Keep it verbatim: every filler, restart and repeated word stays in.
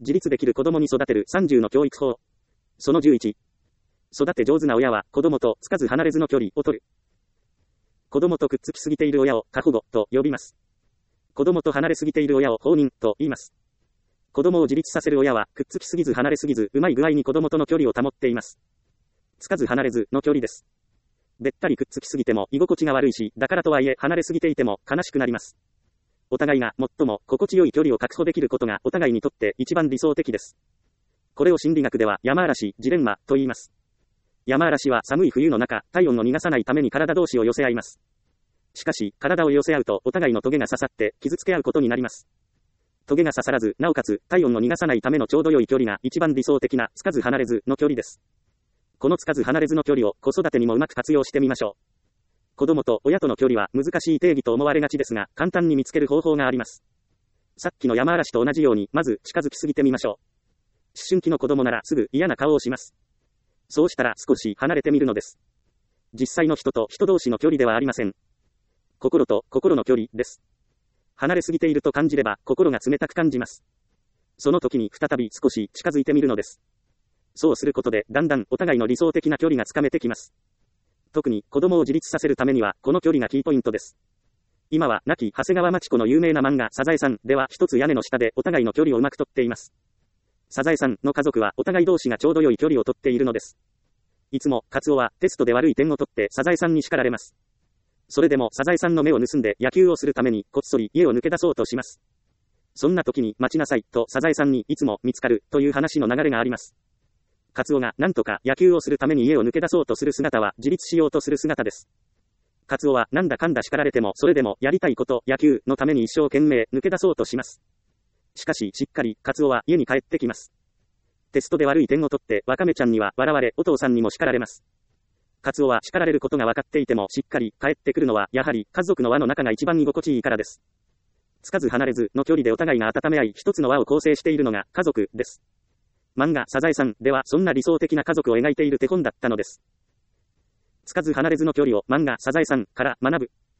自立できる子供に育てるさんじゅうの教育法。そのじゅういち。育て上手な親は子供とつかず離れずの距離を取る。子供とくっつきすぎている親を過保護と呼びます。子供と離れすぎている親を放任と言います。子供を自立させる親はくっつきすぎず離れすぎずうまい具合に子供との距離を保っています。つかず離れずの距離です。べったりくっつきすぎても居心地が悪いし、だからとはいえ離れすぎていても悲しくなります。お互いが最も心地よい距離を確保できることがお互いにとって一番理想的です。これを心理学では山嵐、ジレンマと言います。山嵐は寒い冬の中、体温を逃がさないために体同士を寄せ合います。しかし、体を寄せ合うとお互いのトゲが刺さって傷つけ合うことになります。トゲが刺さらず、なおかつ体温を逃がさないためのちょうど良い距離が一番理想的なつかず離れずの距離です。このつかず離れずの距離を子育てにもうまく活用してみましょう。子供と親との距離は難しい定義と思われがちですが、簡単に見つける方法があります。さっきの山嵐と同じように、まず近づきすぎてみましょう。思春期の子供ならすぐ嫌な顔をします。そうしたら少し離れてみるのです。実際の人と人同士の距離ではありません。心と心の距離です。離れすぎていると感じれば心が冷たく感じます。その時に再び少し近づいてみるのです。そうすることでだんだんお互いの理想的な距離がつかめてきます。特に子供を自立させるためにはこの距離がキーポイントです。今は亡き長谷川町子の有名な漫画サザエさんでは一つ屋根の下でお互いの距離をうまくとっています。サザエさんの家族はお互い同士がちょうど良い距離をとっているのです。いつもカツオはテストで悪い点を取ってサザエさんに叱られます。それでもサザエさんの目を盗んで野球をするためにこっそり家を抜け出そうとします。そんな時に待ちなさいとサザエさんにいつも見つかるという話の流れがあります。カツオがなんとか野球をするために家を抜け出そうとする姿は自立しようとする姿です。カツオはなんだかんだ叱られてもそれでもやりたいこと野球のために一生懸命抜け出そうとします。しかししっかりカツオは家に帰ってきます。テストで悪い点を取ってワカメちゃんには笑われお父さんにも叱られます。カツオは叱られることが分かっていてもしっかり帰ってくるのはやはり家族の輪の中が一番居心地いいからです。つかず離れずの距離でお互いが温め合い一つの輪を構成しているのが家族です。漫画サザエさんではそんな理想的な家族を描いている手本だったのです。つかず離れずの距離を漫画サザエさんから学ぶ。